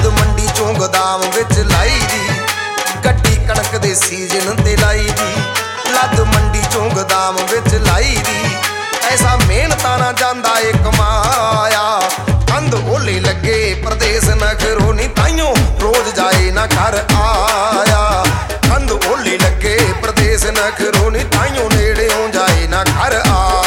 ਜਦ ਮੰਡੀ ਚੋਂ ਗੋਦਾਮ ਵਿੱਚ ਲਾਈ ਦੀ, ਗੱਡੀ ਕਣਕ ਦੇ ਸੀਜ਼ਨ ਤੇ ਲਾਈ ਦੀ। ਲੱਦ ਮੰਡੀ ਚੋਂ ਗੋਦਾਮ ਵਿੱਚ ਲਾਈ ਦੀ, ਐਸਾ ਮਿਹਨਤਾਂ ਨਾ ਜਾਂਦਾ ਏ ਕਮਾਇਆ। ਕੰਧ ਓਲੇ ਲੱਗੇ ਪਰਦੇਸ ਨਖਰੋ ਨੀ, ਤਾਈਓ ਰੋਜ਼ ਜਾਏ ਨਾ ਘਰ ਆਇਆ। ਕੰਧ ਓਲੇ ਲੱਗੇ ਪਰਦੇਸ ਨਖਰੋ ਨੀ, ਤਾਈਓ ਨੇੜਿਓਂ ਜਾਏ ਨਾ ਘਰ ਆਇਆ।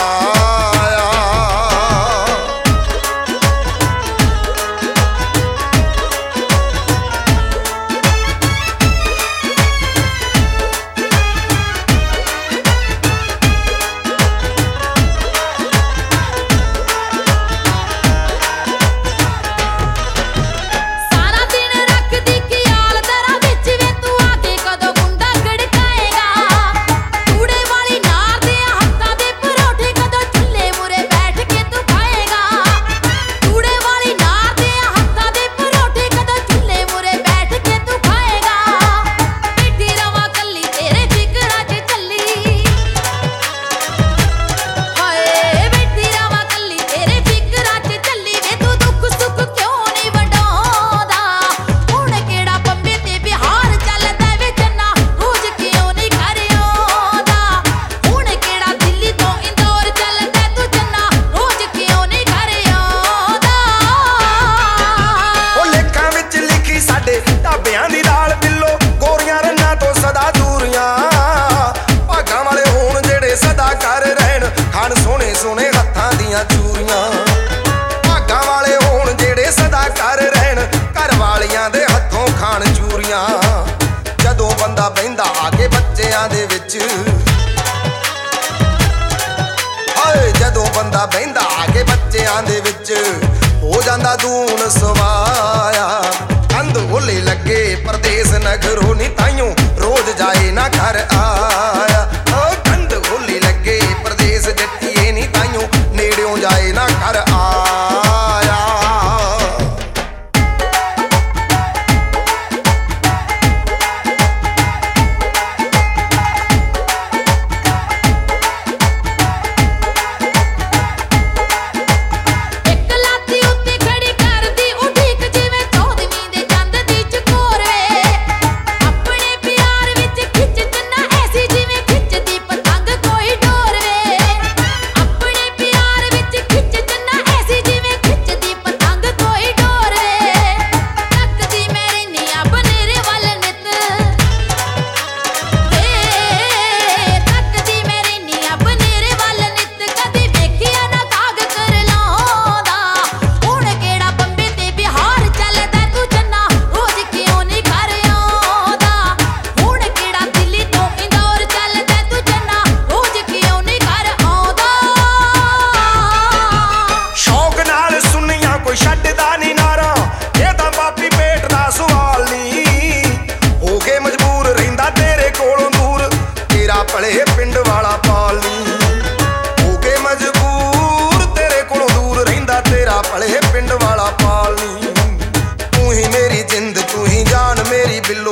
ਢਾਬਿਆਂ ਦੀ ਦਾਲ ਬਿੱਲੋ, ਗੋਰੀਆਂ ਰੰਨਾਂ ਤੋਂ ਸਦਾ ਦੂਰੀਆਂ। ਭਾਗਾਂ ਵਾਲੇ ਹੋਣ ਜਿਹੜੇ ਸਦਾ ਕਰ ਰਹਿਣ, ਖਾਣ ਸੋਹਣੇ ਸੋਹਣੇ ਹੱਥਾਂ ਦੀਆਂ ਚੂਰੀਆਂ। ਭਾਗਾਂ ਵਾਲੇ ਹੋਣ ਜਿਹੜੇ ਸਦਾ ਕਰ ਰਹਿਣ, ਘਰ ਵਾਲੀਆਂ ਦੇ ਹੱਥੋਂ ਖਾਣ ਚੂਰੀਆਂ। ਜਦੋਂ ਬੰਦਾ ਬਹਿੰਦਾ ਆ ਕੇ ਬੱਚਿਆਂ ਦੇ ਵਿੱਚ, ਹਾਏ ਜਦੋਂ ਬੰਦਾ ਬਹਿੰਦਾ ਆ ਕੇ ਬੱਚਿਆਂ ਦੇ ਵਿੱਚ, ਹੋ ਜਾਂਦਾ ਦੂਣ ਸਵਾਇਆ। ਕੰਧ ਓਲੇ ਲੱਗੇ ਪਰਦੇਸ ਨਖਰੋ ਨੀ, ਤਾਈਓ ਰੋਜ਼ ਜਾਏ ਨਾ ਘਰ ਆਇਆ। ਕੰਧ ਓਲੇ ਲੱਗੇ ਪਰਦੇਸ ਜੱਟੀਏ ਨੀ, ਤਾਈਓ ਨੇੜਿਓਂ ਜਾਏ ਨਾ ਘਰ ਆਇਆ। ਛੱਡਦਾ ਨੀ ਨਾਰਾ, ਇਹ ਤਾਂ ਬਾਪੀ ਪੇਟ ਦਾ ਸਵਾਲ ਨੀ। ਹੋ ਕੇ ਮਜਬੂਰ ਰਹਿੰਦਾ ਤੇਰੇ ਕੋਲੋਂ ਦੂਰ, ਤੇਰਾ ਭਲੇ ਪਿੰਡ ਵਾਲਾ ਪਾਲ ਨੀ। ਹੋ ਕੇ ਮਜਬੂਰ ਤੇਰੇ ਕੋਲੋਂ ਦੂਰ ਰਹਿੰਦਾ, ਤੇਰਾ ਭਲੇ ਪਿੰਡ ਵਾਲਾ ਪਾਲ ਨੀ। ਤੂੰ ਹੀ ਮੇਰੀ ਜਿੰਦ, ਤੂੰ ਹੀ ਜਾਨ ਮੇਰੀ ਬਿੱਲੋ।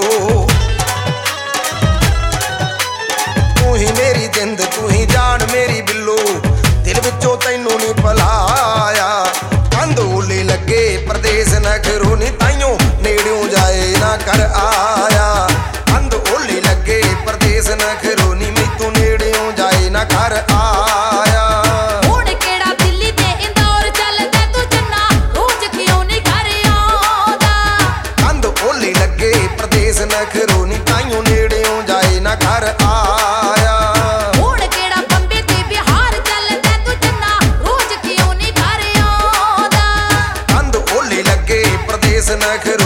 ਤੂੰ ਹੀ ਮੇਰੀ ਜਿੰਦ, ਤੂੰ ਹੀ ਜਾਨ ਮੇਰੀ ਬਿੱਲੋ। ਦਿਲ ਵਿੱਚੋਂ ਤੈਨੂੰ ਨੀ ਭੁਲਾਇਆ। ਕੰਧ ਓਲੇ ਲੱਗੇ ਪਰਦੇਸ ਨਖਰੋ ਨੀ, ਤਾਈਓ ਨੇੜਿਓਂ ਜਾਏ ਨਾ ਘਰ ਆਇਆ। ਕੰਧ ਓਲੇ ਲੱਗੇ ਪਰਦੇਸ ਨਖਰੋ ਨੀ, ਮੈਥੋਂ ਨੇੜਿਓਂ ਜਾਏ ਨਾ ਘਰ ਆਇਆ। ਹੁਣ ਕਿਹੜਾ ਦਿੱਲੀ ਤੇ ਇੰਦੌਰ ਚੱਲਦਾ, ਤੂੰ ਚੰਨਾ ਰੋਜ਼ ਕਿਉਂ ਨੀ ਘਰ ਆਉਂਦਾ। ਕੰਧ ਓਲੇ ਲੱਗੇ ਪਰਦੇਸ ਨਖਰੋ ਨੀ, ਤਾਈਓ ਨੇੜਿਓਂ ਜਾਏ ਨਾ ਘਰ ਆਇਆ। ਹੁਣ ਕਿਹੜਾ ਬੰਬੇ ਤੇ ਬਿਹਾਰ ਚੱਲਦਾ, ਤੂੰ ਚੰਨਾ ਰੋਜ਼ ਕਿਉਂ ਨੀ ਘਰ ਆਉਂਦਾ। ਕੰਧ ਓਲੇ ਲੱਗੇ ਪਰਦੇਸ ਨਖਰੋ